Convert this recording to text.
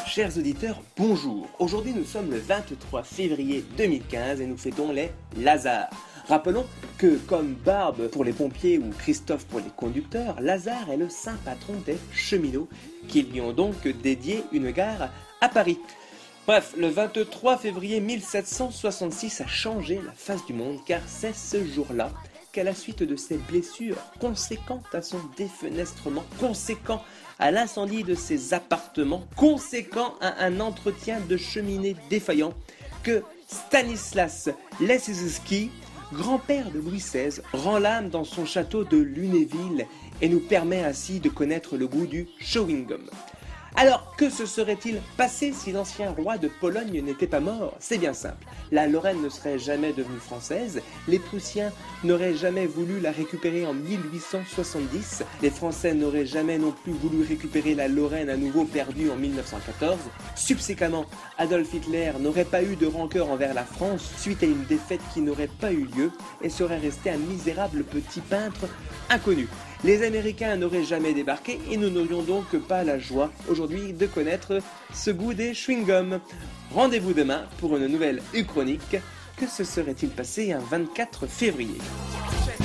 Chers auditeurs, bonjour. Aujourd'hui nous sommes le 23 février 2015 et nous fêtons les Lazare. Rappelons que comme Barbe pour les pompiers ou Christophe pour les conducteurs, Lazare est le saint patron des cheminots qui lui ont donc dédié une gare à Paris. Bref, le 23 février 1766 a changé la face du monde car c'est ce jour-là qu'à la suite de ses blessures conséquentes à son défenestrement, conséquent à l'incendie de ses appartements, conséquent à un entretien de cheminée défaillant, que Stanislas Leszczyński, grand-père de Louis XVI, rend l'âme dans son château de Lunéville et nous permet ainsi de connaître le goût du chewing-gum. Alors, que se serait-il passé si l'ancien roi de Pologne n'était pas mort? C'est bien simple. La Lorraine ne serait jamais devenue française, les Prussiens n'auraient jamais voulu la récupérer en 1870, les Français n'auraient jamais non plus voulu récupérer la Lorraine à nouveau perdue en 1914. Subséquemment, Adolf Hitler n'aurait pas eu de rancœur envers la France suite à une défaite qui n'aurait pas eu lieu et serait resté un misérable petit peintre inconnu. Les Américains n'auraient jamais débarqué et nous n'aurions donc pas la joie aujourd'hui de connaître ce goût des chewing-gums. Rendez-vous demain pour une nouvelle U-Chronique. Que se serait-il passé un 24 février ?